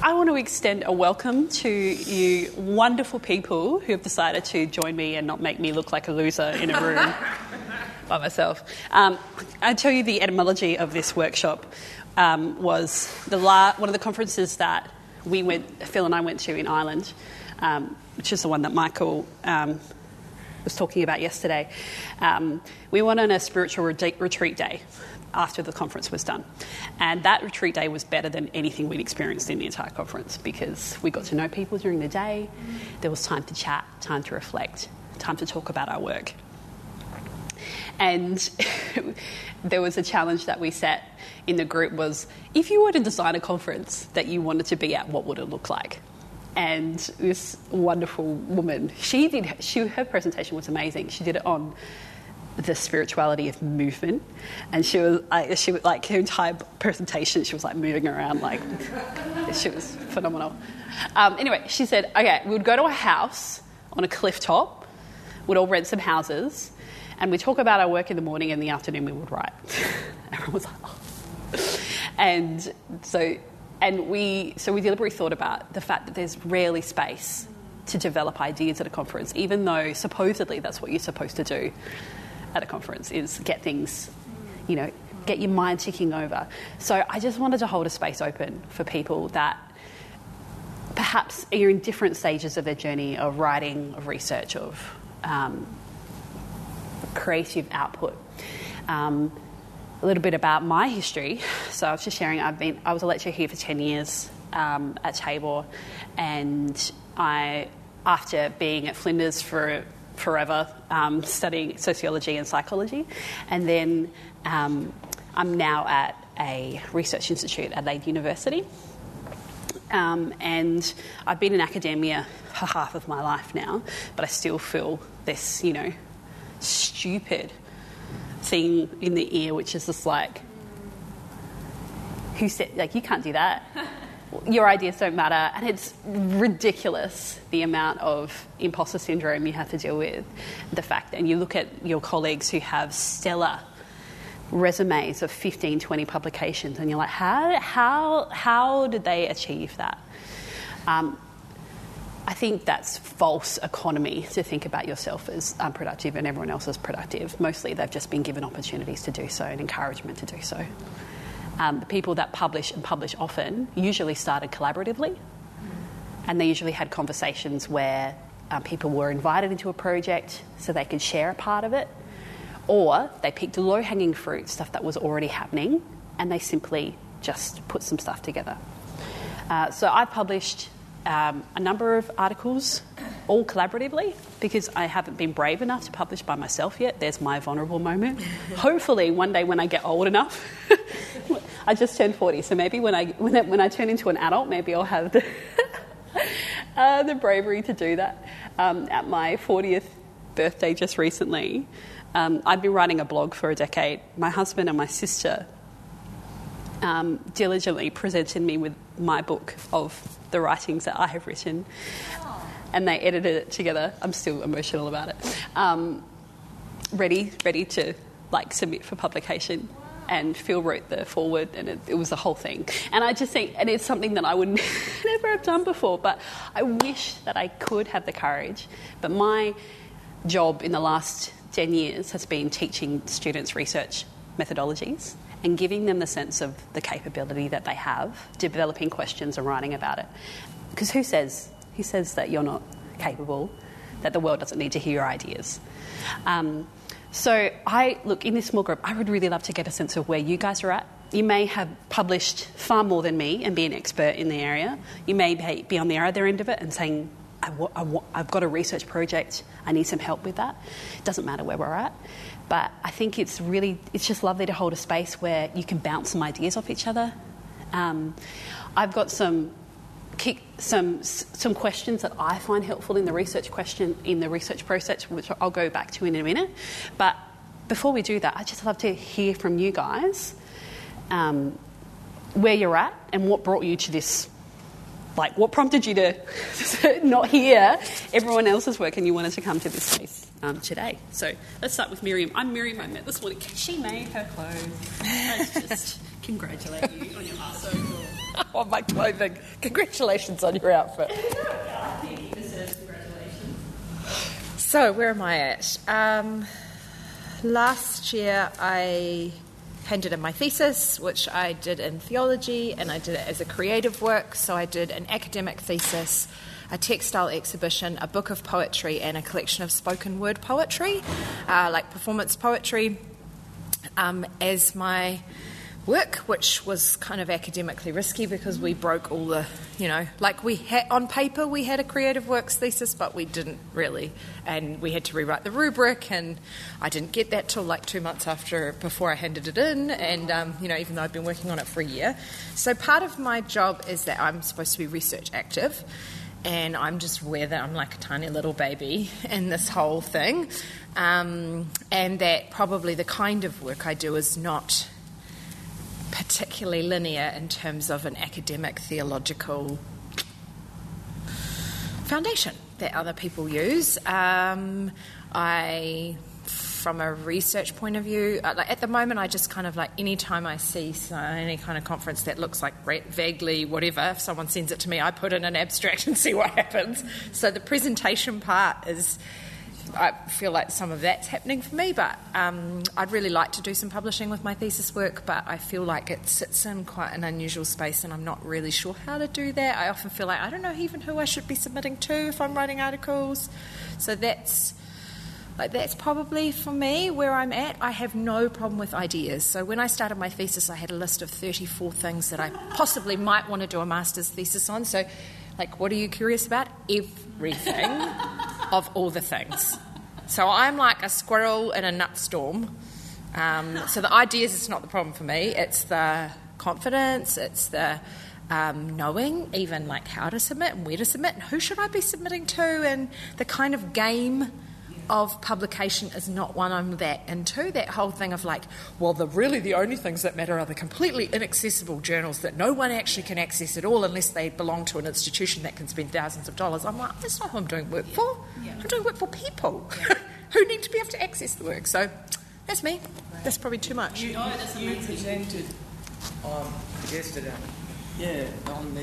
I want to extend a welcome to you wonderful people who have decided to join me and not make me look like a loser in a room by myself. I'll tell you the etymology of this workshop was one of the conferences that Phil and I went to in Ireland, which is the one that Michael was talking about yesterday. We went on a spiritual retreat day after the conference was done. And that retreat day was better than anything we'd experienced in the entire conference because we got to know people during the day. There was time to chat, time to reflect, time to talk about our work. And there was a challenge that we set in the group was, if you were to design a conference that you wanted to be at, what would it look like? And this wonderful woman, her presentation was amazing. She did it on the spirituality of movement, and she was like, her entire presentation, she was like moving around, like she was phenomenal. Anyway, she said, okay, we would go to a house on a cliff top, we'd all rent some houses, and we'd talk about our work in the morning, and in the afternoon we would write. Everyone was like, oh. And we deliberately thought about the fact that there's rarely space to develop ideas at a conference, even though supposedly that's what you're supposed to do at a conference, is get things, get your mind ticking over. So I just wanted to hold a space open for people that perhaps are in different stages of their journey of writing, of research, of creative output. A little bit about my history. So I was just sharing, I was a lecturer here for 10 years at Tabor, and after being at Flinders for forever, studying sociology and psychology, and then I'm now at a research institute at Adelaide University, and I've been in academia for half of my life now, but I still feel this, stupid thing in the ear, which is just like, who said, like, you can't do that. Your ideas don't matter, and it's ridiculous the amount of imposter syndrome you have to deal with. The fact that, and you look at your colleagues who have stellar resumes of 15, 20 publications, and you're like, how did they achieve that? I think that's false economy to think about yourself as unproductive and everyone else as productive. Mostly they've just been given opportunities to do so and encouragement to do so. The people that publish often usually started collaboratively, and they usually had conversations where people were invited into a project so they could share a part of it, or they picked low-hanging fruit, stuff that was already happening, and they simply just put some stuff together. So I've published a number of articles, all collaboratively, because I haven't been brave enough to publish by myself yet. There's my vulnerable moment. Hopefully one day when I get old enough, I just turned 40, so maybe when I turn into an adult, maybe I'll have the bravery to do that. At my 40th birthday just recently, I've been writing a blog for a decade. My husband and my sister diligently presented me with my book of the writings that I have written, and they edited it together. I'm still emotional about it. Ready to submit for publication. And Phil wrote the foreword, and it was the whole thing. And I just think, and it's something that I would never have done before, but I wish that I could have the courage. But my job in the last 10 years has been teaching students research methodologies and giving them the sense of the capability that they have, developing questions and writing about it. Because who says that you're not capable, that the world doesn't need to hear your ideas? So in this small group, I would really love to get a sense of where you guys are at. You may have published far more than me and be an expert in the area. You may be on the other end of it and saying, I've got a research project, I need some help with that. It doesn't matter where we're at. But I think it's just lovely to hold a space where you can bounce some ideas off each other. I've got some questions that I find helpful in the research process, which I'll go back to in a minute. But before we do that, I'd just love to hear from you guys where you're at and what brought you to this. Like, what prompted you to not hear everyone else's work and you wanted to come to this space today? So let's start with Miriam. I'm Miriam. I met this morning. She made her clothes. Let's just congratulate you on your art. So cool. On my clothing. Congratulations on your outfit. Congratulations. So, where am I at? Last year I handed in my thesis, which I did in theology, and I did it as a creative work. So I did an academic thesis, a textile exhibition, a book of poetry, and a collection of spoken word poetry, like performance poetry, as my work, which was kind of academically risky because we broke all the, like we had on paper we had a creative works thesis, but we didn't really, and we had to rewrite the rubric, and I didn't get that till like 2 months before I handed it in, and even though I've been working on it for a year. So part of my job is that I'm supposed to be research active, and I'm just aware that I'm like a tiny little baby in this whole thing, and that probably the kind of work I do is not particularly linear in terms of an academic theological foundation that other people use. From a research point of view, at the moment I just kind of like any time I see any kind of conference that looks like vaguely whatever, if someone sends it to me, I put in an abstract and see what happens. So the presentation part is, I feel like some of that's happening for me, but I'd really like to do some publishing with my thesis work, but I feel like it sits in quite an unusual space and I'm not really sure how to do that. I often feel like I don't know even who I should be submitting to if I'm writing articles. So that's probably for me where I'm at. I have no problem with ideas. So when I started my thesis, I had a list of 34 things that I possibly might want to do a master's thesis on. So like, what are you curious about? Everything of all the things. So I'm like a squirrel in a nut storm. So the ideas is not the problem for me. It's the confidence, it's the knowing even like how to submit and where to submit and who should I be submitting to, and the kind of game of publication is not one I'm that into. That whole thing of like, well, the only things that matter are the completely inaccessible journals that no one actually can access at all unless they belong to an institution that can spend thousands of dollars. I'm like, that's not who I'm doing work for. I'm doing work for people who need to be able to access the work. So that's me. That's probably too much. You presented on yesterday, on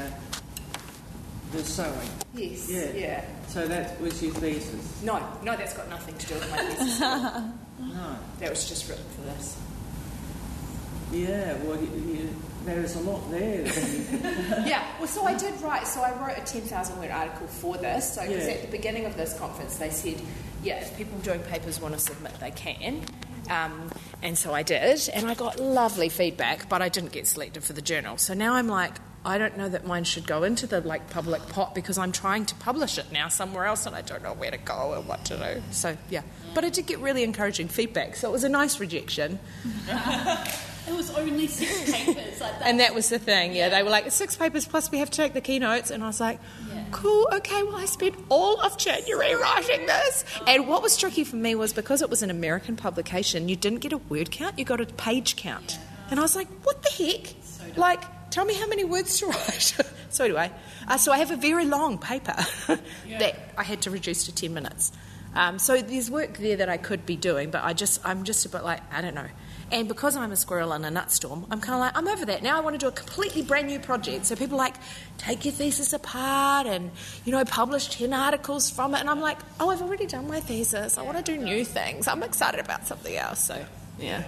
the sewing. Yes. Yeah. So that was your thesis? No, that's got nothing to do with my thesis. No. That was just written for this. Yeah, well, there's a lot there. Yeah, well, so I wrote a 10,000 word article for this. So, because at the beginning of this conference, they said, if people doing papers want to submit, they can. And so I did, and I got lovely feedback, but I didn't get selected for the journal. So now I'm like, I don't know that mine should go into the public pot because I'm trying to publish it now somewhere else and I don't know where to go and what to do. So, But I did get really encouraging feedback, so it was a nice rejection. It was only 6 papers. And that was the thing, They were like, 6 papers plus we have to take the keynotes. And I was like, cool, okay, well, I spent all of January writing this. And what was tricky for me was because it was an American publication, you didn't get a word count, you got a page count. And I was like, what the heck? Tell me how many words to write. So anyway, so I have a very long paper that I had to reduce to 10 minutes. So there's work there that I could be doing, but I'm just a bit like, I don't know. And because I'm a squirrel in a nut storm, I'm kind of like, I'm over that. Now I want to do a completely brand new project. So people are like, take your thesis apart and, publish 10 articles from it. And I'm like, I've already done my thesis. I want to do new things. I'm excited about something else. So, yeah.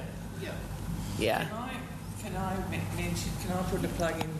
Can I put a plug in?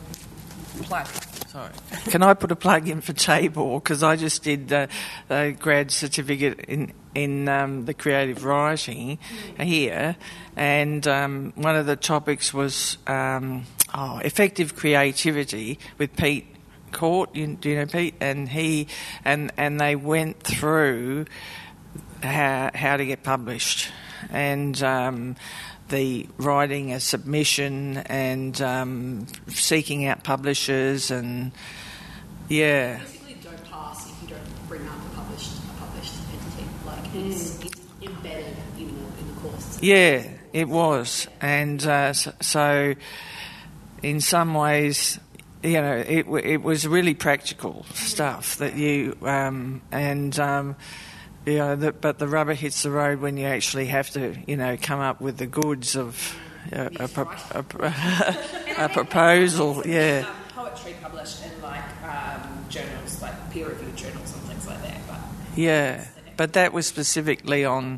Can I put a plug in for Tabor? Because I just did a grad certificate in the creative writing here, and one of the topics was effective creativity with Pete Court. Do you know Pete? And he and they went through how to get published and. The writing a submission and seeking out publishers and basically don't pass if you don't bring up a published entity. It's embedded in the course. Yeah, it was, and so in some ways, it was really practical stuff that you but the rubber hits the road when you actually have to, come up with the goods of a proposal, yeah. Poetry published in journals, like peer-reviewed journals and things like that. But yeah, but that was specifically on,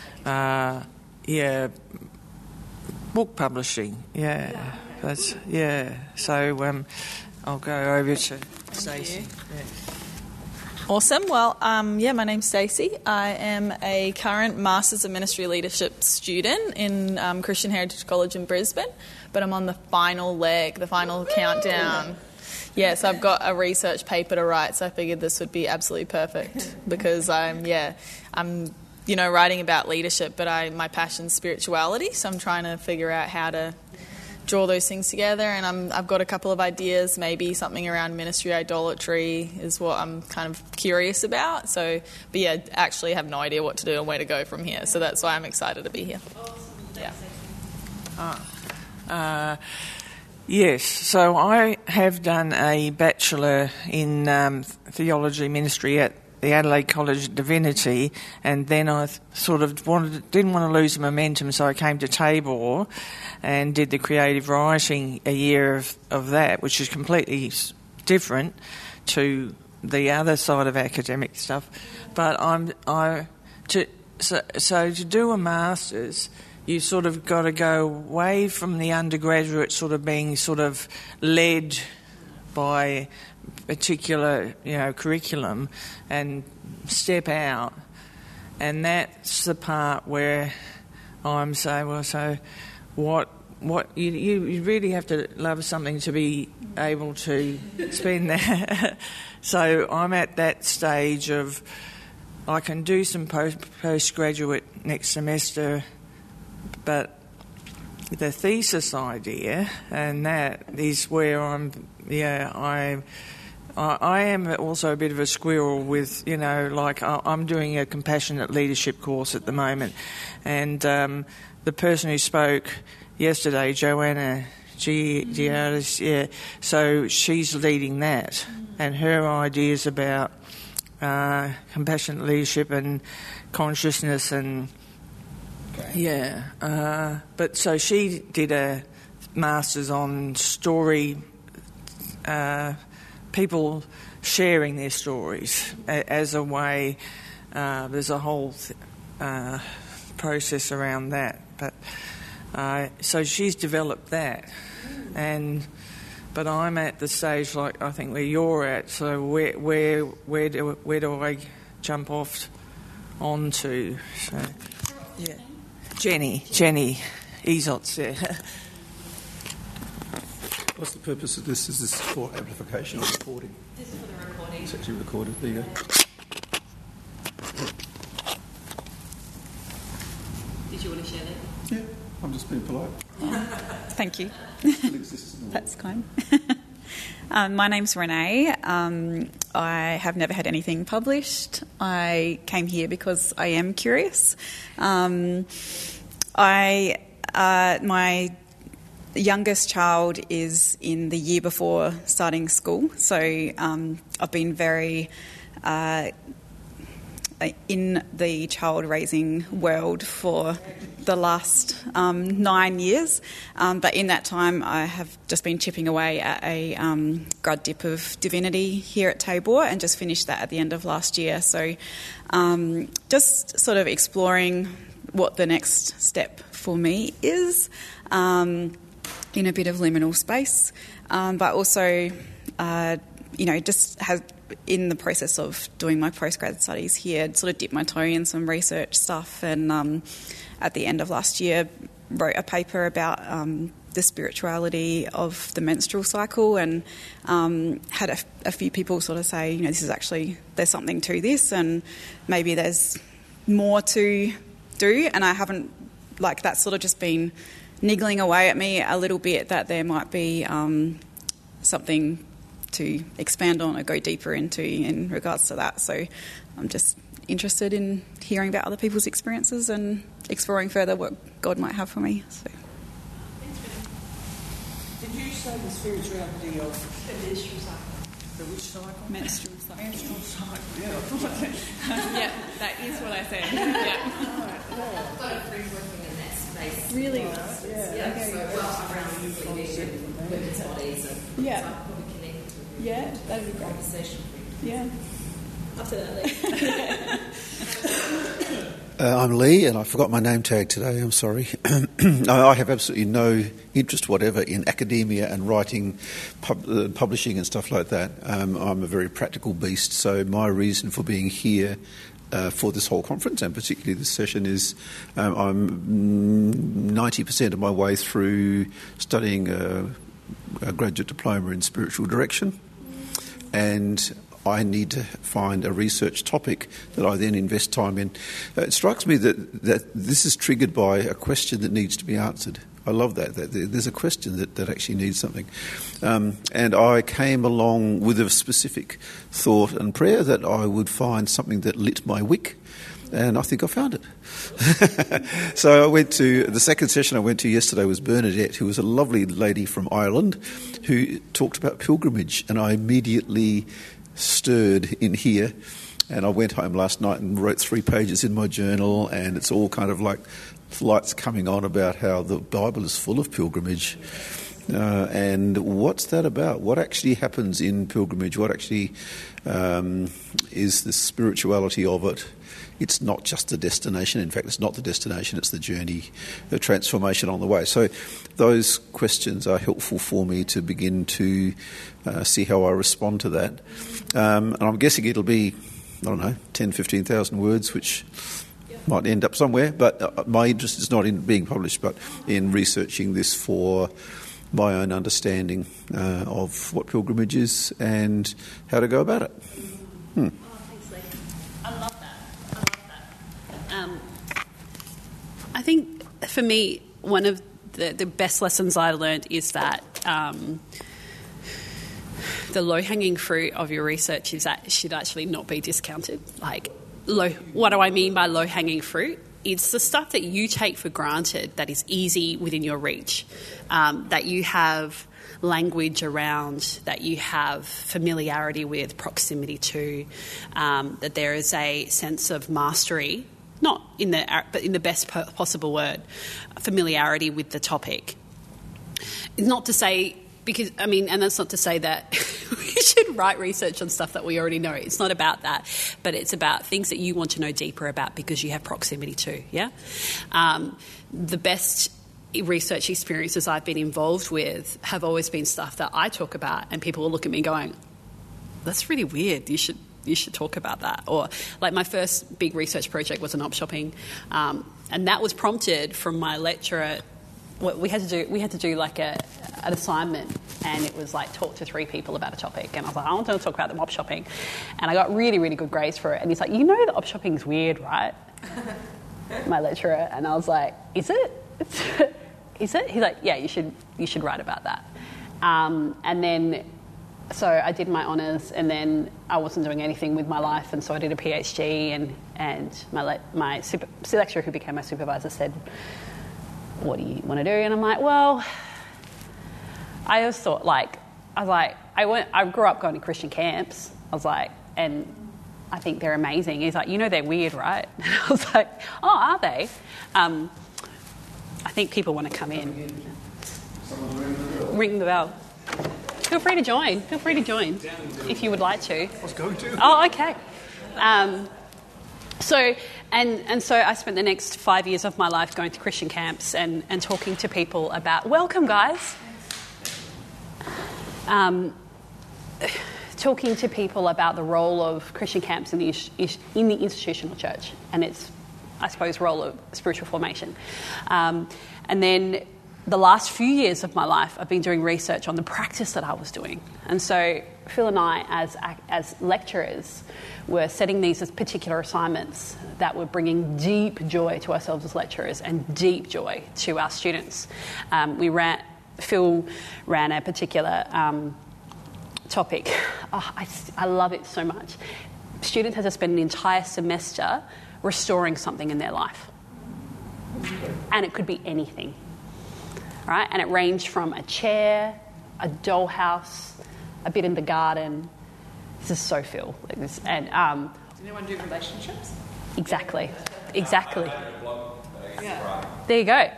book publishing. Yeah, that's So I'll go over to Stacey. Yeah. Awesome. Well, my name's Stacey. I am a current Masters of Ministry Leadership student in Christian Heritage College in Brisbane, but I'm on the final leg, the final countdown. Yeah, so I've got a research paper to write, so I figured this would be absolutely perfect because I'm writing about leadership, but my passion's spirituality, so I'm trying to figure out how to draw those things together, and I've got a couple of ideas. Maybe something around ministry idolatry is what I'm kind of curious about. So, but yeah, actually have no idea what to do and where to go from here. So that's why I'm excited to be here. Yeah. Yes, so I have done a Bachelor in Theology Ministry at the Adelaide College of Divinity, and then I sort of didn't want to lose the momentum, so I came to Tabor and did the creative writing a year of that, which is completely different to the other side of academic stuff. But to do a master's, you sort of got to go away from the undergraduate sort of being sort of led by particular, curriculum and step out. And that's the part where I'm saying, well, so what you really have to love something to be able to spend that. So I'm at that stage of I can do some postgraduate next semester, but the thesis idea, and that is where I am also a bit of a squirrel with, I'm doing a compassionate leadership course at the moment, and the person who spoke yesterday, Joanna Giardis, so she's leading that, and her ideas about compassionate leadership and consciousness and but so she did a master's on story, people sharing their stories as a way. There's a whole process around that, but so she's developed that, but I'm at the stage like I think where you're at. So where do I jump off onto? So yeah. Jenny Ezots, yeah. What's the purpose of this? Is this for amplification or recording? This is for the recording. It's actually recorded. There you go. Did you want to share that? Yeah, I'm just being polite. Thank you. Still exists in the world. That's kind. My name's Renee. I have never had anything published. I came here because I am curious. My youngest child is in the year before starting school, so I've been very in the child raising world for the last 9 years, but in that time I have just been chipping away at a grad dip of divinity here at Tabor and just finished that at the end of last year. So just sort of exploring what the next step for me is in a bit of liminal space, but also just has in the process of doing my postgrad studies here, I'd sort of dipped my toe in some research stuff, and at the end of last year wrote a paper about the spirituality of the menstrual cycle, and had a few people sort of say, this is actually, there's something to this, and maybe there's more to do, and I haven't, that's sort of just been niggling away at me a little bit, that there might be something to expand on or go deeper into in regards to that. So I'm just interested in hearing about other people's experiences and exploring further what God might have for me. So. Did you say the spirituality of the menstrual cycle? The which cycle? Menstrual cycle. Menstrual cycle, yeah. Yeah, that is what I said. Yeah. I've got a friend working in that space. space. Really? Yeah. So around women's bodies and Yeah. so I'll probably connect with you. Yeah, that'd be great. Conversation. Yeah. I'm Lee, and I forgot my name tag today. I'm sorry. I have absolutely no interest whatever in academia and writing, publishing and stuff like that. I'm a very practical beast, so my reason for being here for this whole conference, and particularly this session, is I'm 90% of my way through studying a graduate diploma in spiritual direction, and I need to find a research topic that I then invest time in. It strikes me that this is triggered by a question that needs to be answered. I love that there's a question that actually needs something. And I came along with a specific thought and prayer that I would find something that lit my wick, and I think I found it. So I went to, the second session I went to yesterday was Bernadette, who was a lovely lady from Ireland who talked about pilgrimage, and I immediately stirred in here, and I went home last night and wrote 3 pages in my journal, and it's all kind of like lights coming on about how the Bible is full of pilgrimage. And what's that about? What actually happens in pilgrimage? What actually is the spirituality of it? It's not just the destination. In fact, it's not the destination, it's the journey, the transformation on the way. So those questions are helpful for me to begin to see how I respond to that. And I'm guessing it'll be, 10, 15,000 words, which might end up somewhere. But my interest is not in being published, but in researching this for my own understanding of what pilgrimage is and how to go about it. I think for me, one of the best lessons I learned is that the low-hanging fruit of your research is that it should actually not be discounted. What do I mean by low-hanging fruit? It's the stuff that you take for granted that is easy within your reach, that you have language around, that you have familiarity with, proximity to, that there is a sense of mastery, not in but in the best possible word, familiarity with the topic. It's not to say, and that's not to say that we should write research on stuff that we already know. It's not about that, but it's about things that you want to know deeper about because you have proximity to, yeah? The best research experiences I've been involved with have always been stuff that I talk about and people will look at me going, that's really weird, you should talk about that. Or like my first big research project was an op shopping, and that was prompted from my lecturer. We had to do like an assignment, and it was like talk to 3 people about a topic, and I was like, I want to talk about the op shopping, and I got really, really good grades for it. And he's like, you know, the op shopping's weird, right? My lecturer, and I was like, is it? Is it? He's like, yeah, you should write about that. And then, so I did my honours, and then I wasn't doing anything with my life, and so I did a PhD, and my lecturer who became my supervisor said, what do you want to do? And I'm like, well, I always thought, I grew up going to Christian camps. I was like, and I think they're amazing. He's like, you know they're weird, right? And I was like, oh, are they? I think people want to come in. Ring the bell. Feel free to join. If you would like to. I was going to. Oh, okay. So I spent the next 5 years of my life going to Christian camps and talking to people about, welcome guys, talking to people about the role of Christian camps in the institutional church and its, I suppose, role of spiritual formation. And then the last few years of my life, I've been doing research on the practice that I was doing. And so Phil and I, as lecturers, were setting these as particular assignments that were bringing deep joy to ourselves as lecturers and deep joy to our students. Phil ran a particular topic. Oh, I love it so much. Students had to spend an entire semester restoring something in their life. And it could be anything. Right? And it ranged from a chair, a dollhouse, a bit in the garden. This is so Phil. Did anyone do relationships? Exactly. There you go.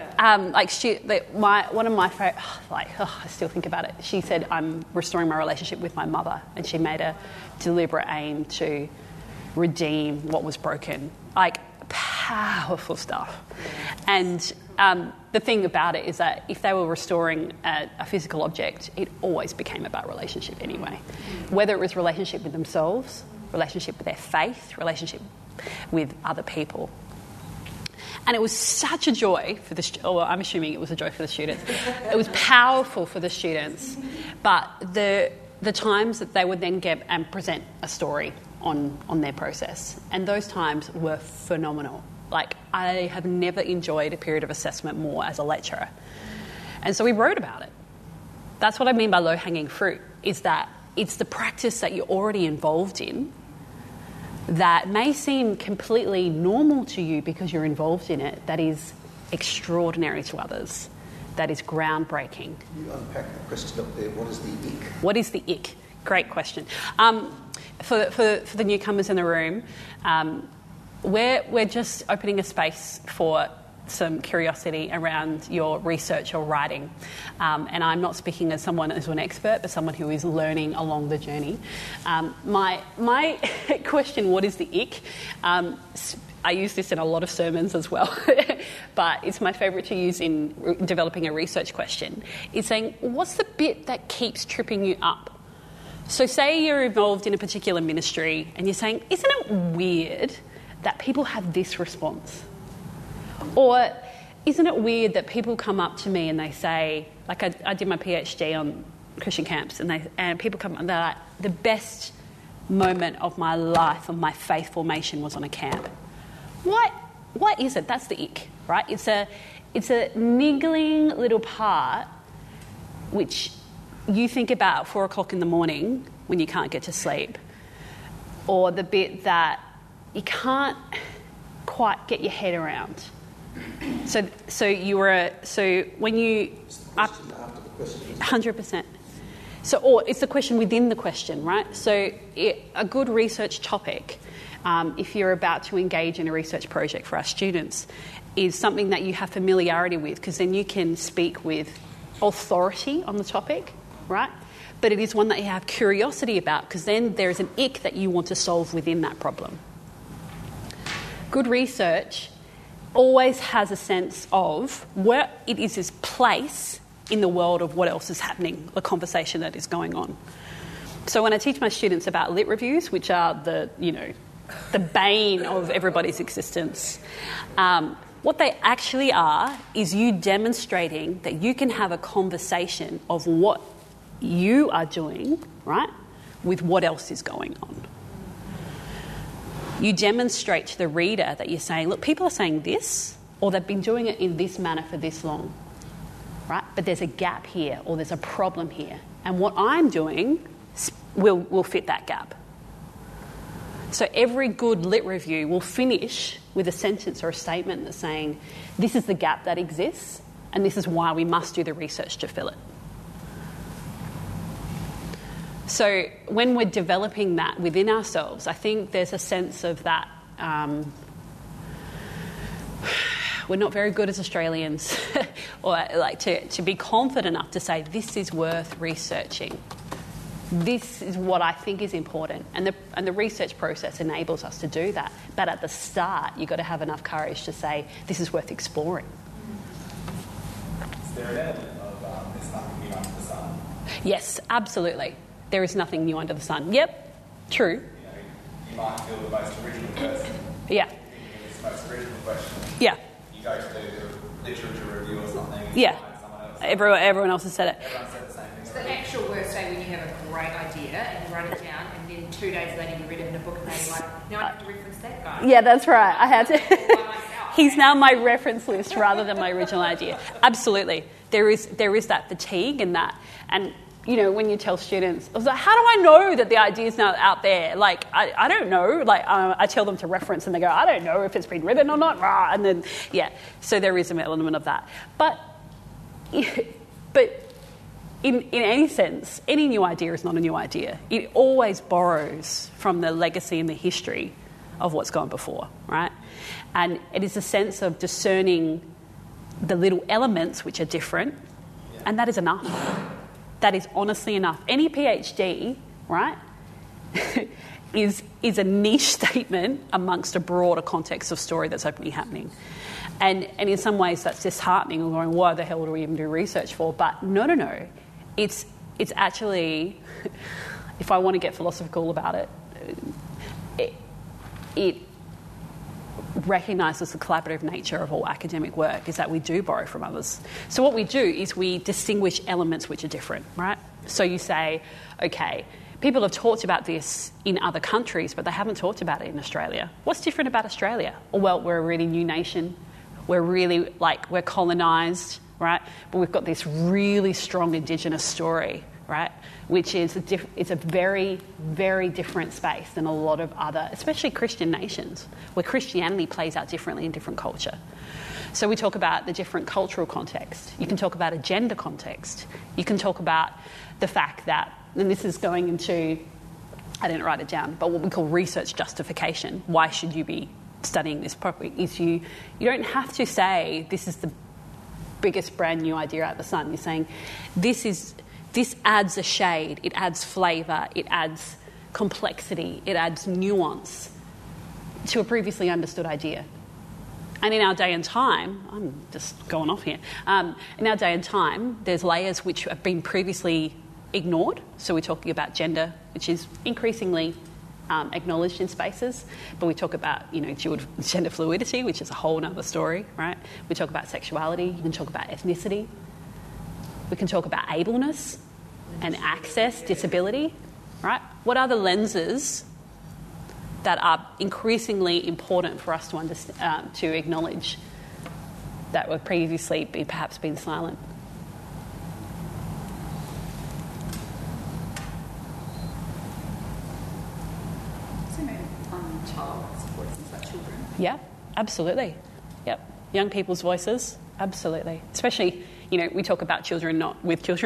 One of my favorite, I still think about it. She said, "I'm restoring my relationship with my mother," and she made a deliberate aim to redeem what was broken. Like, powerful stuff. And the thing about it is that if they were restoring a physical object, it always became about relationship anyway. Whether it was relationship with themselves, relationship with their faith, relationship with other people. And it was such a joy for I'm assuming it was a joy for the students. It was powerful for the students. But the times that they would then get and present a story on their process, and those times were phenomenal. Like, I have never enjoyed a period of assessment more as a lecturer. And so we wrote about it. That's what I mean by low-hanging fruit, is that it's the practice that you're already involved in that may seem completely normal to you because you're involved in it, that is extraordinary to others, that is groundbreaking. You unpack the question up there. What is the ick? What is the ick? Great question. For the newcomers in the room, we're just opening a space for some curiosity around your research or writing. And I'm not speaking as someone who's an expert, but someone who is learning along the journey. My question, what is the ick? I use this in a lot of sermons as well, but it's my favourite to use in developing a research question. It's saying, what's the bit that keeps tripping you up? So say you're involved in a particular ministry and you're saying, isn't it weird that people have this response? Or isn't it weird that people come up to me and they say, like I did my PhD on Christian camps, and people come up and they're like, the best moment of my life, of my faith formation, was on a camp. What is it? That's the ick, right? It's a niggling little part which you think about at 4 o'clock in the morning when you can't get to sleep, or the bit that you can't quite get your head around. So when you up 100%. Or it's the question within the question, right? So a good research topic, if you're about to engage in a research project for our students, is something that you have familiarity with, because then you can speak with authority on the topic, right? But it is one that you have curiosity about, because then there is an ick that you want to solve within that problem. Good research always has a sense of where it is its place in the world of what else is happening, the conversation that is going on. So when I teach my students about lit reviews, which are the bane of everybody's existence, what they actually are is you demonstrating that you can have a conversation of what you are doing, right, with what else is going on. You demonstrate to the reader that you're saying, look, people are saying this, or they've been doing it in this manner for this long, right? But there's a gap here, or there's a problem here. And what I'm doing will fit that gap. So every good lit review will finish with a sentence or a statement that's saying, this is the gap that exists, and this is why we must do the research to fill it. So when we're developing that within ourselves, I think there's a sense of that. We're not very good as Australians or like to be confident enough to say, this is worth researching. This is what I think is important. And the research process enables us to do that. But at the start, you've got to have enough courage to say, this is worth exploring. Is there an element of there's nothing new under the sun? Yes, absolutely. There is nothing new under the sun. Yep, true. You might feel the most original person. Yeah. It's the most original question. Yeah. You go to do a literature review or something. And Yeah. you find someone else. Everyone else has said it. Everyone said the same thing. It's the actual worst day when you have a great idea and you write it down, and then 2 days later you read it in a book and then you're like, now I have to reference that guy. Yeah, that's right. I had to. By myself. He's now my reference list rather than my original idea. Absolutely. There is that fatigue and that. And, you know, when you tell students, I was like, how do I know that the idea is now out there? Like, I don't know. Like, I tell them to reference and they go, I don't know if it's been written or not. And then, yeah. So there is an element of that. But in any sense, any new idea is not a new idea. It always borrows from the legacy and the history of what's gone before, right? And it is a sense of discerning the little elements which are different, and that is enough. That is honestly enough. Any PhD, right, is a niche statement amongst a broader context of story that's openly happening. And in some ways that's disheartening and going, why the hell do we even do research for? But no. It's actually, if I want to get philosophical about it recognises the collaborative nature of all academic work, is that we do borrow from others. So what we do is we distinguish elements which are different, right? So you say, okay, people have talked about this in other countries, but they haven't talked about it in Australia. What's different about Australia? Oh, well, we're a really new nation. We're really, we're colonised, right? But we've got this really strong Indigenous story, right? Which is it's a very, very different space than a lot of other, especially Christian nations, where Christianity plays out differently in different culture. So we talk about the different cultural context. You can talk about a gender context. You can talk about the fact that, and this is going into, I didn't write it down, but what we call research justification. Why should you be studying this properly? Is you don't have to say this is the biggest brand new idea out of the sun. You're saying this adds a shade, it adds flavour, it adds complexity, it adds nuance to a previously understood idea. And in our day and time, I'm just going off here, in our day and time, there's layers which have been previously ignored. So we're talking about gender, which is increasingly acknowledged in spaces, but we talk about, gender fluidity, which is a whole other story, right? We talk about sexuality, you can talk about ethnicity, we can talk about ableness and access, disability, right? What are the lenses that are increasingly important for us to understand, to acknowledge, that were previously perhaps been silent? Yeah, absolutely. Yep. Young people's voices, absolutely. Especially, we talk about children not with children.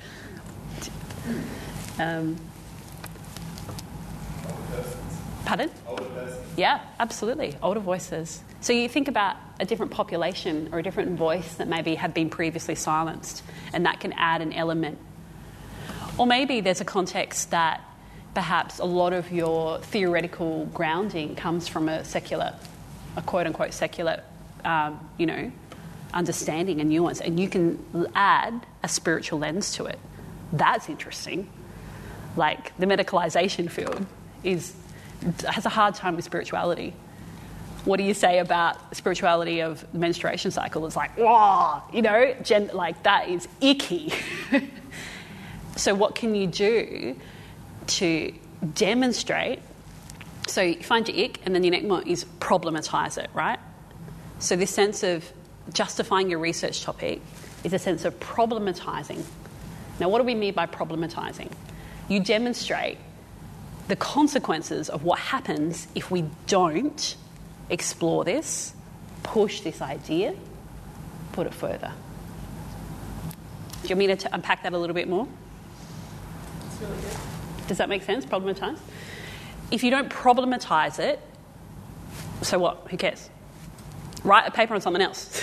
Pardon? Older persons. Yeah, absolutely. Older voices. So you think about a different population or a different voice that maybe have been previously silenced, and that can add an element. Or maybe there's a context that perhaps a lot of your theoretical grounding comes from a quote-unquote secular, understanding and nuance, and you can add a spiritual lens to it. That's interesting. Like the medicalisation field has a hard time with spirituality. What do you say about spirituality of the menstruation cycle? It's like, whoa, that is icky. So what can you do to demonstrate? So you find your ick, and then your next one is problematise it, right? So this sense of justifying your research topic is a sense of problematising. Now, what do we mean by problematising? You demonstrate the consequences of what happens if we don't explore this, push this idea, put it further. Do you want me to unpack that a little bit more? That's really good. Does that make sense? Problematise? If you don't problematise it, so what? Who cares? Write a paper on something else.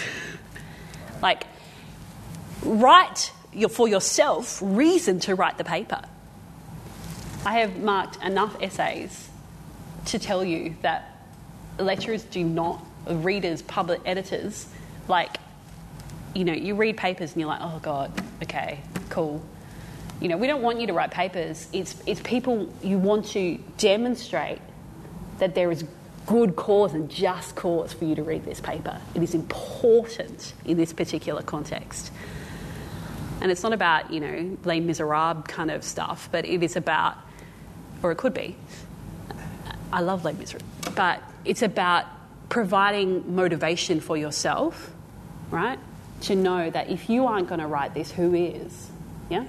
Write for yourself reason to write the paper. I have marked enough essays to tell you that lecturers do not, readers, public editors, you read papers and you're like, oh God, okay, cool. We don't want you to write papers. It's people, you want to demonstrate that there is good cause and just cause for you to read this paper. It is important in this particular context. And it's not about, Les Miserables kind of stuff, but it is about, or it could be, I love Les Miserables, but it's about providing motivation for yourself, right? To know that if you aren't going to write this, who is? Yeah?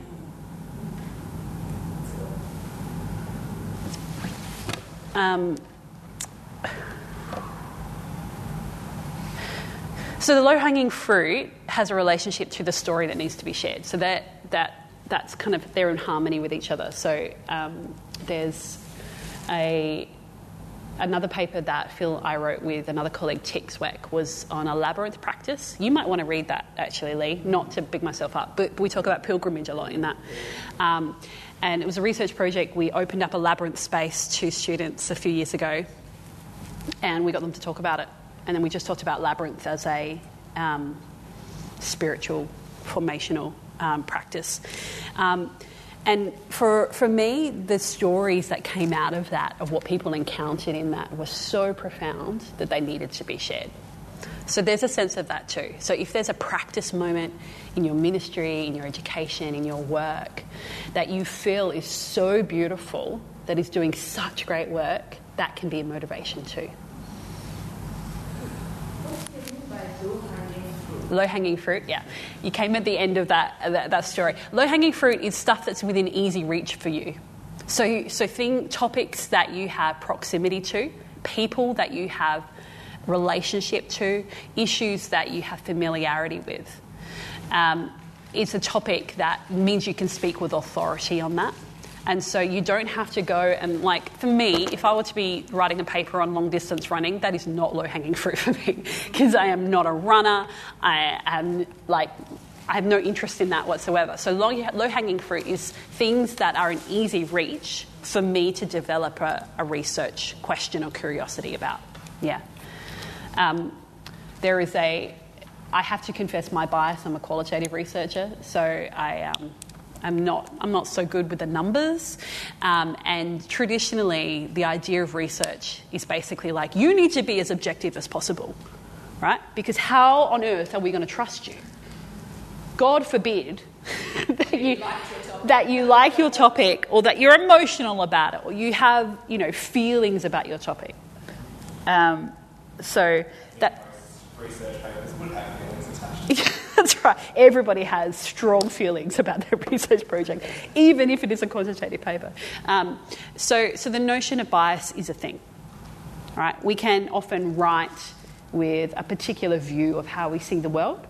So the low-hanging fruit has a relationship to the story that needs to be shared. So that's kind of, they're in harmony with each other. So there's a another paper that Phil and I wrote with another colleague, Tick Zweck, was on a labyrinth practice. You might want to read that, actually, Lee, not to big myself up, but we talk about pilgrimage a lot in that. And it was a research project. We opened up a labyrinth space to students a few years ago, and we got them to talk about it. And then we just talked about labyrinth as a spiritual, formational practice. And for me, the stories that came out of that, of what people encountered in that, were so profound that they needed to be shared. So there's a sense of that too. So if there's a practice moment in your ministry, in your education, in your work, that you feel is so beautiful, that is doing such great work, that can be a motivation too. Low-hanging fruit, yeah. You came at the end of that story. Low-hanging fruit is stuff that's within easy reach for you. So topics that you have proximity to, people that you have relationship to, issues that you have familiarity with. It's a topic that means you can speak with authority on that. And so you don't have to go and, like, for me, if I were to be writing a paper on long-distance running, that is not low-hanging fruit for me, because I am not a runner. I have no interest in that whatsoever. So low-hanging fruit is things that are in easy reach for me to develop a research question or curiosity about. Yeah. I have to confess my bias. I'm a qualitative researcher, so I'm not so good with the numbers, and traditionally the idea of research is basically like, you need to be as objective as possible, right? Because how on earth are we going to trust you? God forbid that you like your topic, or that you're emotional about it, or you have, feelings about your topic. So that research papers would have feelings attached. That's right. Everybody has strong feelings about their research project, even if it is a quantitative paper. So the notion of bias is a thing, right? We can often write with a particular view of how we see the world,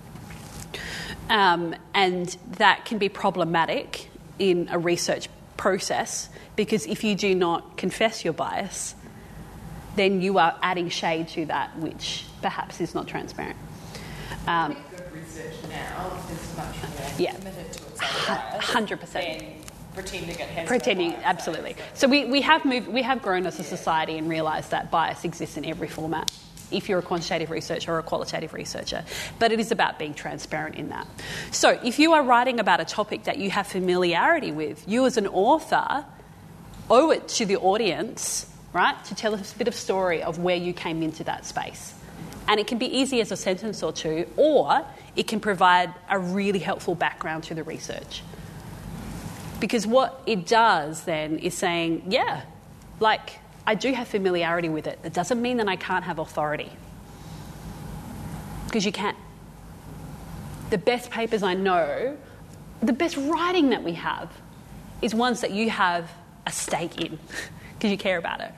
and that can be problematic in a research process, because if you do not confess your bias, then you are adding shade to that which perhaps is not transparent. I think good research now is much more committed to its own bias 100%. than pretending it has Pretending, no bias. absolutely. So we have grown as a society and realised that bias exists in every format, if you're a quantitative researcher or a qualitative researcher. But it is about being transparent in that. So if you are writing about a topic that you have familiarity with, you as an author owe it to the audience, right, to tell us a bit of story of where you came into that space. And it can be easy as a sentence or two, or it can provide a really helpful background to the research. Because what it does then is saying, I do have familiarity with it. It doesn't mean that I can't have authority. Because you can. The best papers I know, the best writing that we have, is ones that you have a stake in, because you care about it.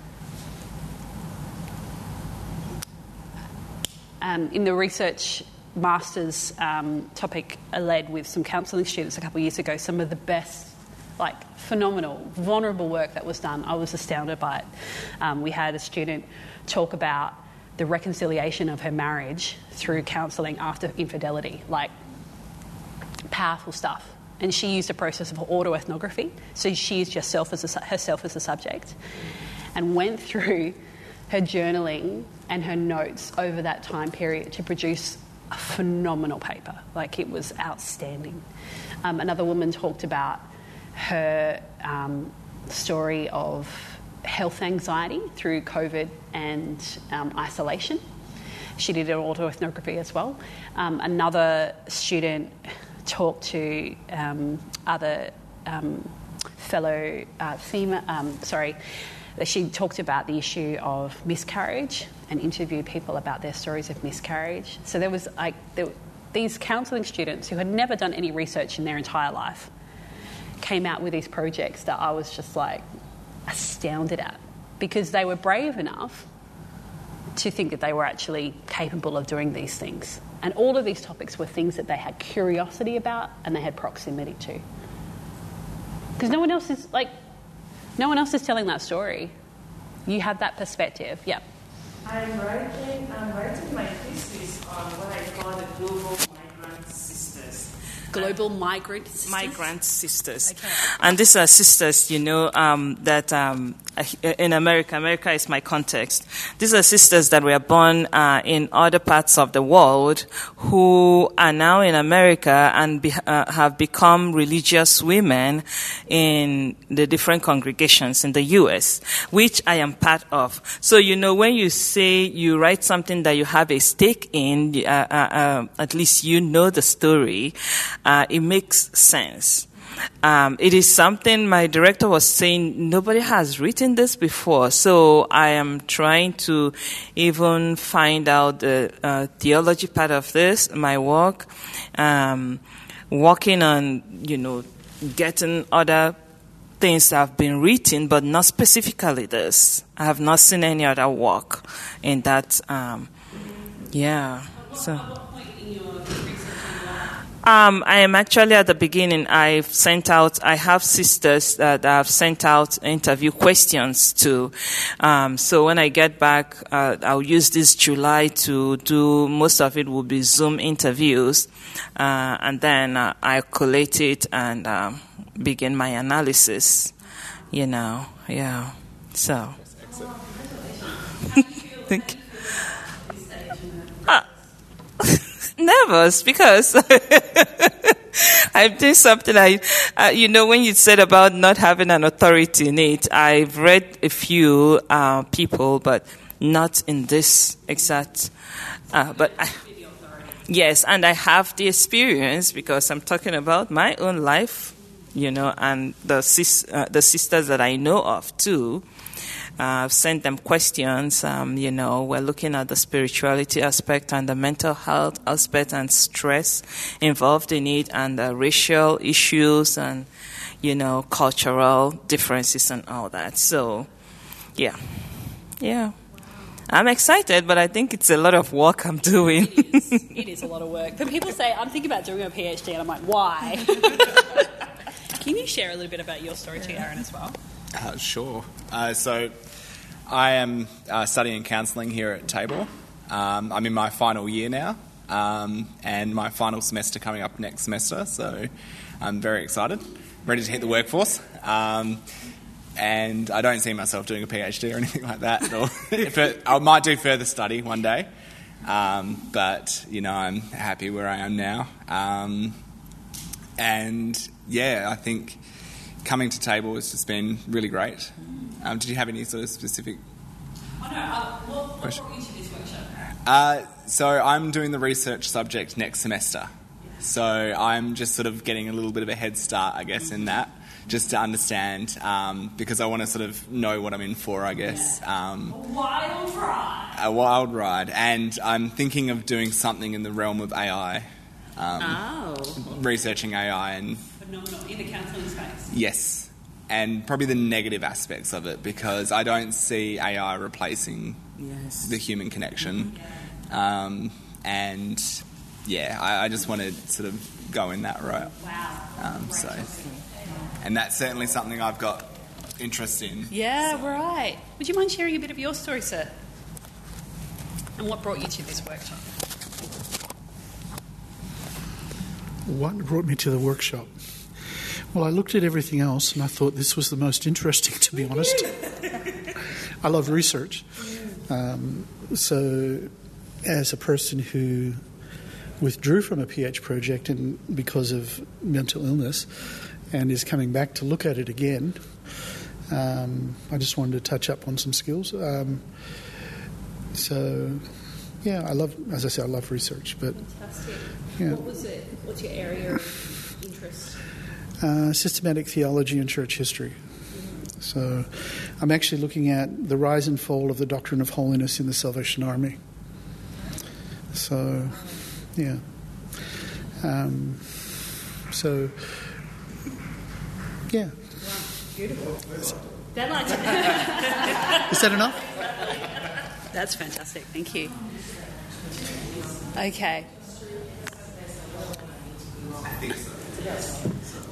In the research master's topic I led with some counselling students a couple of years ago, some of the best, phenomenal, vulnerable work that was done, I was astounded by it. We had a student talk about the reconciliation of her marriage through counselling after infidelity, powerful stuff. And she used a process of autoethnography, so she used herself as a subject, and went through her journaling and her notes over that time period to produce a phenomenal paper. It was outstanding. Another woman talked about her story of health anxiety through COVID and isolation. She did an autoethnography as well. Another student talked to other fellow female, she talked about the issue of miscarriage and interviewed people about their stories of miscarriage. So there was these counselling students who had never done any research in their entire life came out with these projects that I was just astounded at, because they were brave enough to think that they were actually capable of doing these things. And all of these topics were things that they had curiosity about and they had proximity to. Because no one else is telling that story. you have that perspective. Yeah. I'm writing my thesis on what I call the global migrant sisters. Global migrant sisters? Migrant sisters. Okay. And these are sisters, that in America is my context. These are sisters that were born in other parts of the world who are now in America and have become religious women in the different congregations in the U.S., which I am part of. So, when you say you write something that you have a stake in, at least you know the story, it makes sense. It is something my director was saying, nobody has written this before, so I am trying to even find out the theology part of this, my work, working on, getting other things that have been written, but not specifically this. I have not seen any other work in that, so. I am actually at the beginning. I have sisters that I've sent out interview questions to. So when I get back, I'll use this July to do, most of it will be Zoom interviews. And then I collate it and begin my analysis, yeah. So. Thank you. Nervous because I'm doing something when you said about not having an authority in it, I've read a few people, but not in this exact, yes, and I have the experience because I'm talking about my own life, and the sisters that I know of too. I've sent them questions, we're looking at the spirituality aspect and the mental health aspect and stress involved in it and the racial issues and, cultural differences and all that. So, yeah. I'm excited, but I think it's a lot of work I'm doing. It is a lot of work. But people say, I'm thinking about doing a PhD, and I'm like, why? Can you share a little bit about your story too, Aaron, as well? Sure. So I am studying counselling here at Tabor. I'm in my final year now, and my final semester coming up next semester, so I'm very excited, ready to hit the workforce. And I don't see myself doing a PhD or anything like that. I might do further study one day, but, I'm happy where I am now. And, I think coming to Tabor has just been really great. Did you have any sort of specific question? What brought you to this workshop? So I'm doing the research subject next semester. So I'm just sort of getting a little bit of a head start, I guess, in that, just to understand, because I want to sort of know what I'm in for, I guess. A wild ride. A wild ride. And I'm thinking of doing something in the realm of AI. Researching AI and... Phenomenal. In the counselling space. Yes. And probably the negative aspects of it, because I don't see AI replacing the human connection. I just want to sort of go in that route. Wow. And that's certainly something I've got interest in. Yeah, right. Would you mind sharing a bit of your story, sir? And what brought you to this workshop? What brought me to the workshop? Well, I looked at everything else and I thought this was the most interesting, to be honest. I love research. So as a person who withdrew from a PH project because of mental illness and is coming back to look at it again, I just wanted to touch up on some skills. I love research. But fantastic. Yeah. What was it? What's your area of interest? Systematic theology and church history. So I'm actually looking at the rise and fall of the doctrine of holiness in the Salvation Army. So, yeah. Yeah. Wow, beautiful. Deadline. Is that enough? That's fantastic. Thank you. Okay.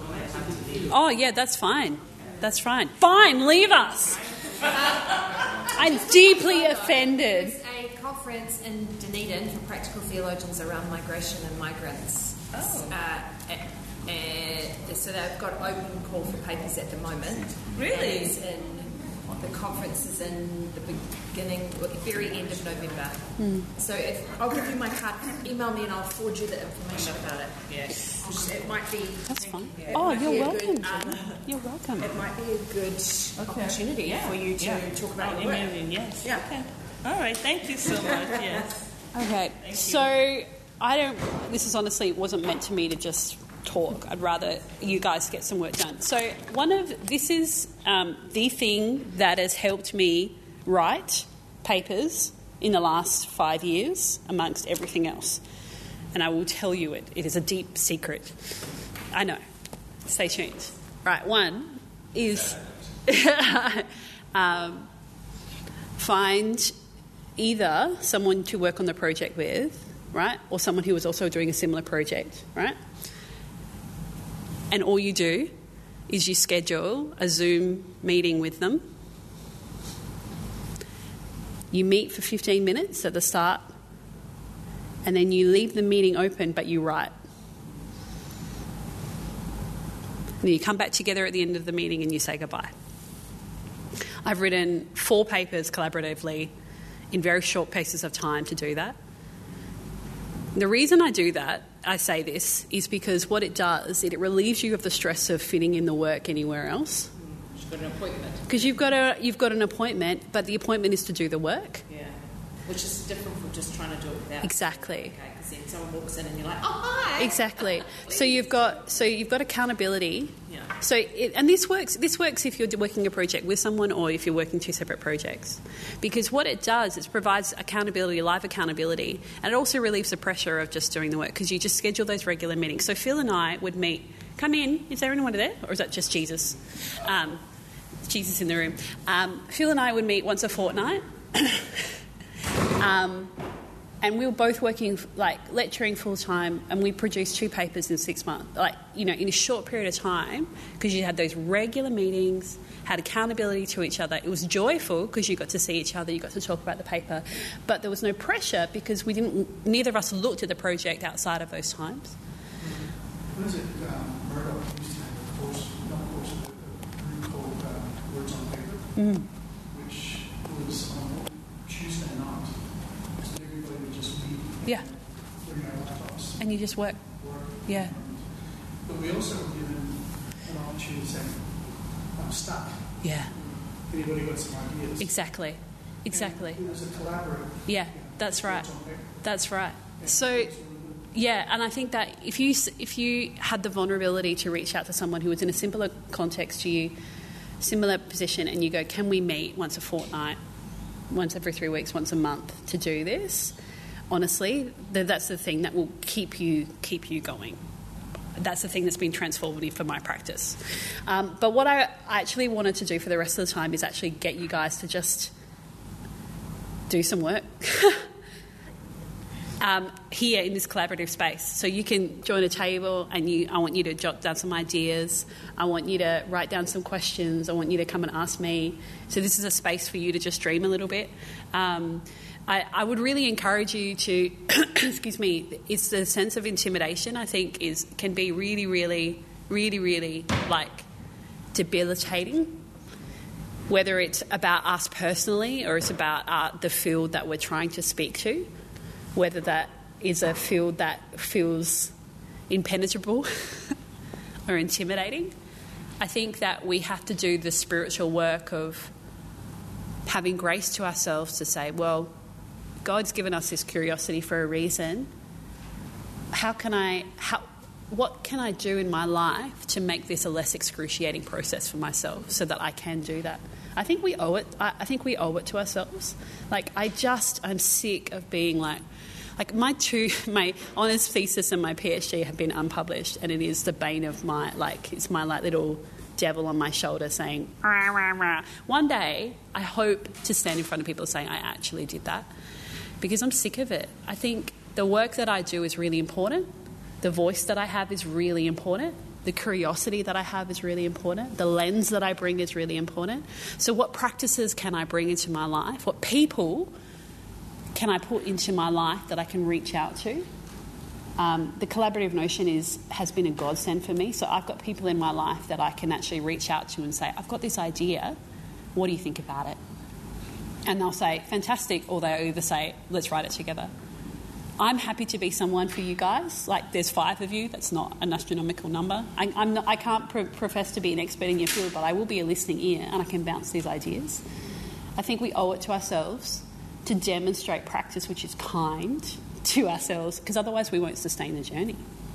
Oh, yeah, that's fine. That's fine. Fine, leave us. I'm deeply offended. There's a conference in Dunedin for practical theologians around migration and migrants. So they've got open call for papers at the moment. Really? The conference is in the very end of November. So I'll give you my card. Email me and I'll forward you the information about it. Yes. It might be. That's fine. It Oh, might be you're a welcome. good, You're welcome. It might be a good opportunity for you to talk about your work. Yes. Yeah. Okay. All right. Thank you so much. Yes. Okay, so this is honestly wasn't meant to me to just talk. I'd rather you guys get some work done. So this is the thing that has helped me write papers in the last 5 years amongst everything else. And I will tell you it. It is a deep secret. I know. Stay tuned. Right, one is find either someone to work on the project with, right, or someone who is also doing a similar project, right? And all you do is you schedule a Zoom meeting with them. You meet for 15 minutes at the start, and then you leave the meeting open, but you write. And then you come back together at the end of the meeting and you say goodbye. I've written 4 papers collaboratively in very short pieces of time to do that. The reason I do that, I say this, is because what it does, it relieves you of the stress of fitting in the work anywhere else. You've got an appointment. Because you've got an appointment, but the appointment is to do the work. Yeah. Which is different from just trying to do it without. Exactly. Okay, because then someone walks in and you're like, oh, hi. Exactly. So you've got accountability. Yeah. And this works if you're working a project with someone or if you're working 2 separate projects. Because what it does is provides accountability, live accountability, and it also relieves the pressure of just doing the work because you just schedule those regular meetings. So Phil and I would meet. Come in. Is there anyone there? Or is that just Jesus? Jesus in the room. Phil and I would meet once a fortnight. And we were both working, lecturing full-time, and we produced 2 papers in 6 months, in a short period of time, because you had those regular meetings, had accountability to each other. It was joyful because you got to see each other, you got to talk about the paper, but there was no pressure because neither of us looked at the project outside of those times. What is it, Murdoch used to have a group called Words on Paper, which was on Tuesday night. So everybody would just meet. Yeah. Bring our laptops. And you just work. Yeah. But we also were given an opportunity to say, I'm stuck. Yeah. Anybody got some ideas? Exactly. And it was a collaborative. Yeah, that's right. That's right. So, yeah, and I think that if you had the vulnerability to reach out to someone who was in a similar context to you, similar position, and you go, can we meet once a fortnight, once every 3 weeks, once a month to do this? Honestly, that's the thing that will keep you going. That's the thing that's been transformative for my practice. But what I actually wanted to do for the rest of the time is actually get you guys to just do some work here in this collaborative space. So you can join a table and I want you to jot down some ideas. I want you to write down some questions. I want you to come and ask me. So this is a space for you to just dream a little bit. I would really encourage you to, excuse me, it's the sense of intimidation I think can be really, really, really, really debilitating. Whether it's about us personally or it's about the field that we're trying to speak to, whether that is a field that feels impenetrable or intimidating. I think that we have to do the spiritual work of having grace to ourselves to say, well, God's given us this curiosity for a reason. What can I do in my life to make this a less excruciating process for myself so that I can do that? I think we owe it. I think we owe it to ourselves. I'm sick of being my honours thesis and my PhD have been unpublished, and it is the bane of my it's my little devil on my shoulder saying, rah, rah, rah. One day I hope to stand in front of people saying I actually did that, because I'm sick of it. I think the work that I do is really important. The voice that I have is really important. The curiosity that I have is really important. The lens that I bring is really important. So what practices can I bring into my life? What people can I put into my life that I can reach out to? The collaborative notion has been a godsend for me. So I've got people in my life that I can actually reach out to and say, I've got this idea. What do you think about it? And they'll say, fantastic, or they'll either say, let's write it together. I'm happy to be someone for you guys. Like, there's 5 of you. That's not an astronomical number. I can't profess to be an expert in your field, but I will be a listening ear and I can bounce these ideas. I think we owe it to ourselves to demonstrate practice which is kind to ourselves, because otherwise we won't sustain the journey.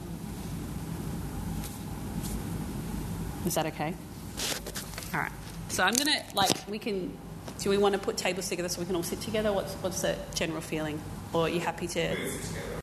Is that okay? All right. So I'm going to, do we want to put tables together so we can all sit together? What's the general feeling? Or are you happy to...